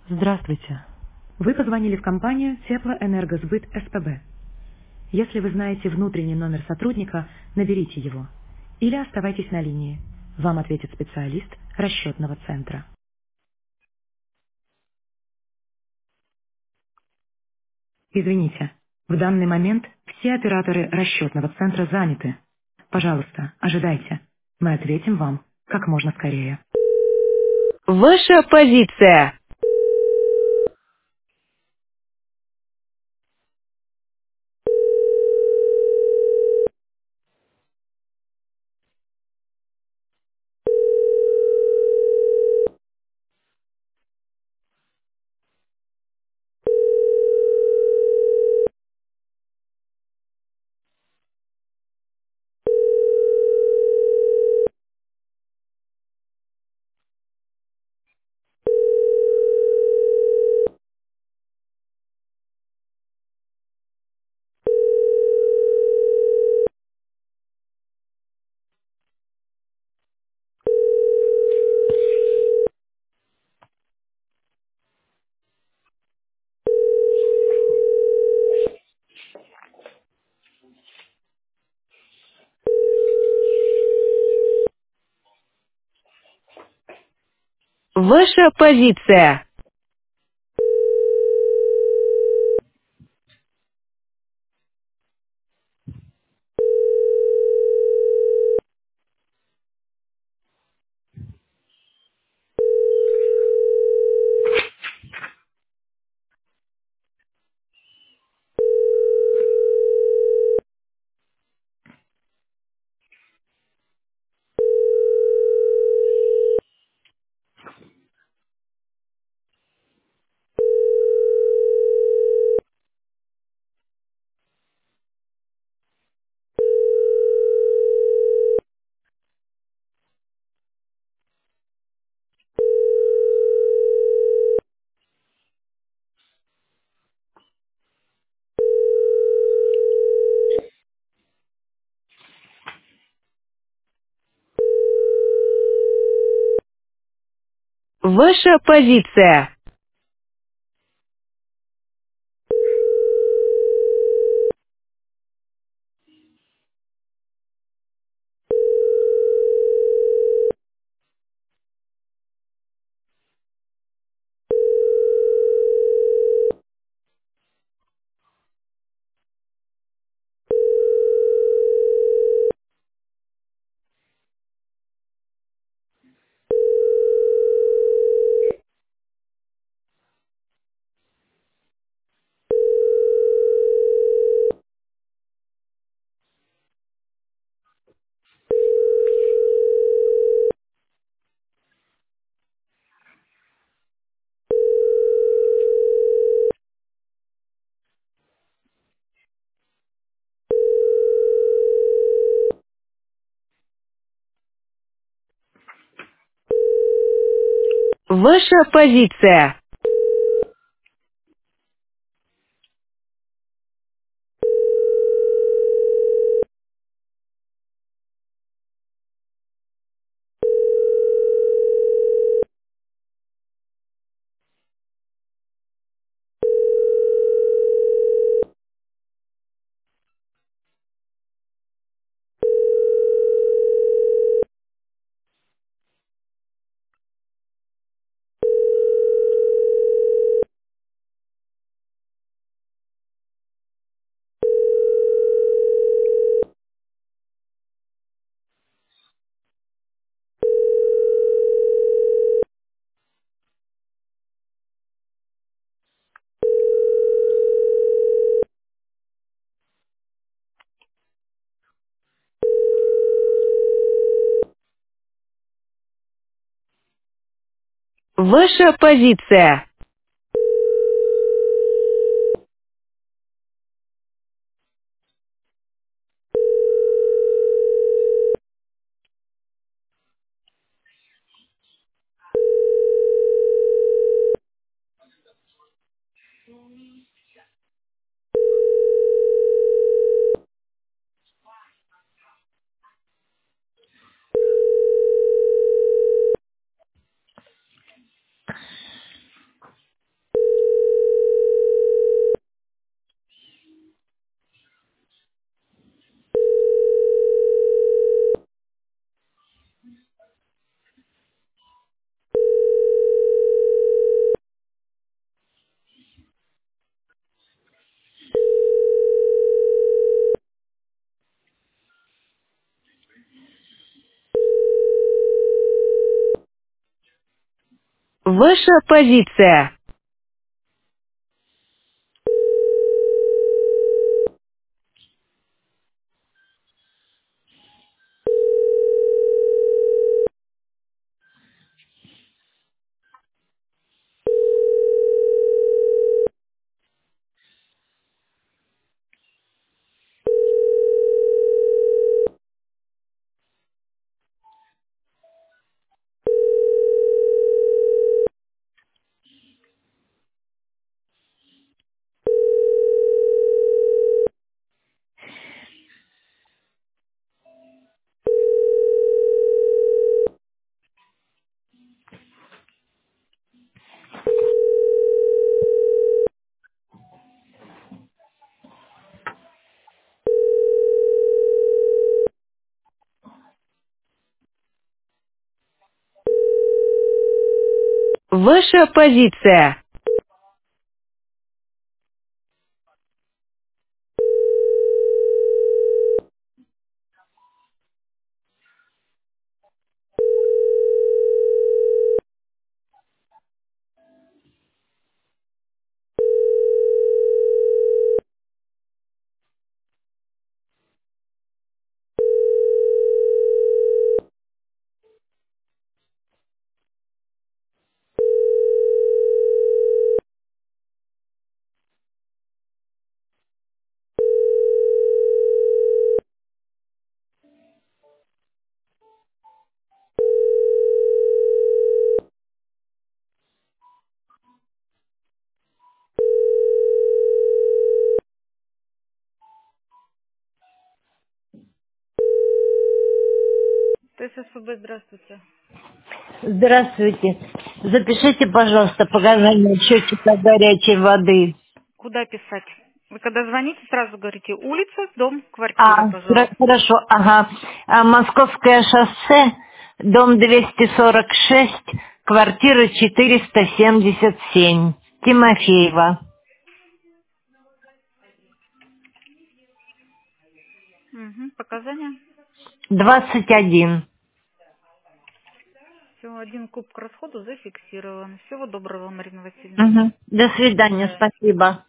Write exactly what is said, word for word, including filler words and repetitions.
Здравствуйте. Вы позвонили в компанию Теплоэнергосбыт СПБ. Если вы знаете внутренний номер сотрудника, наберите его. Или оставайтесь на линии. Вам ответит специалист расчетного центра. Извините, в данный момент все операторы расчетного центра заняты. Пожалуйста, ожидайте. Мы ответим вам как можно скорее. Ваша позиция. Ваша позиция. Ваша позиция. Ваша позиция. Ваша позиция. Ваша позиция. Ваша позиция. Здравствуйте. Запишите, пожалуйста, показания счетчика горячей воды. А, хра- хорошо, ага. А, Московское шоссе, дом двести сорок шесть, квартира четыреста семьдесят семь. Тимофеева. двадцать один. Мгм. До свидания, спасибо.